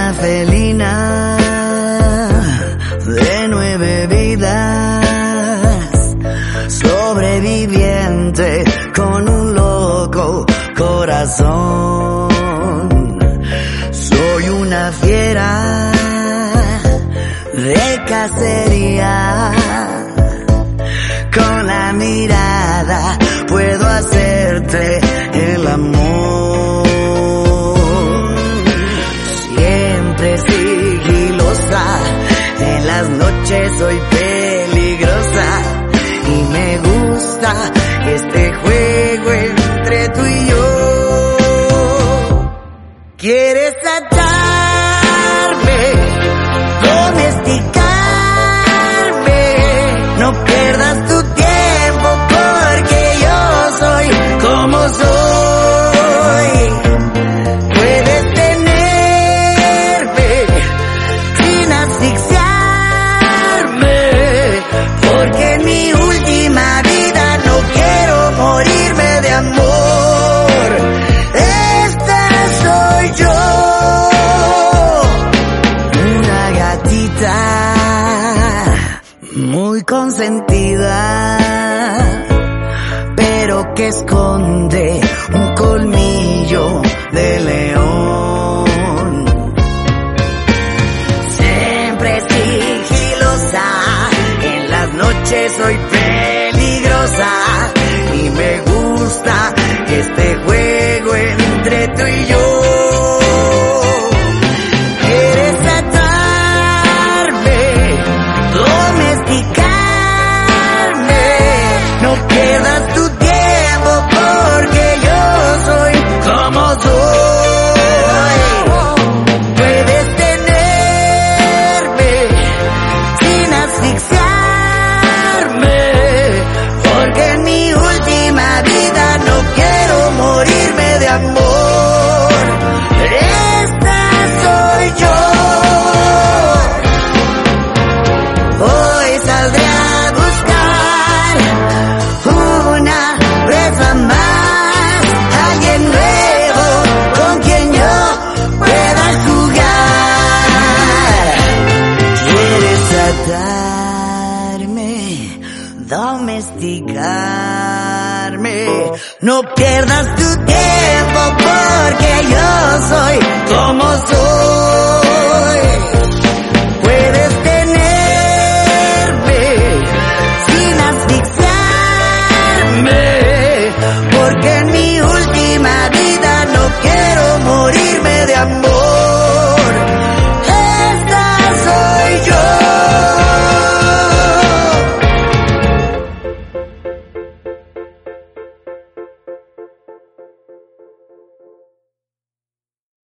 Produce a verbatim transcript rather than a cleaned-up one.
una felina de nueve vidas, sobreviviente con un loco corazón. Soy una fiera de cacería, con la mirada puedo hacerte el amor. Siempre sigilosa, en las noches soy peligrosa y me gusta este juego entre tú y yo. ¿Quieres atarme, domesticarme? No pierdas tu tiempo porque yo soy como soy. Puedes tenerme sin asfixiarme, porque en mi última vida no quiero morirme de amor. Esta soy yo, una gatita muy consentida, pero que esconde un colmillo de león. Siempre sigilosa, en las noches soy peligrosa y me gusta este juego entre tú y yo. Domesticarme, no pierdas tu tiempo porque yo soy como soy.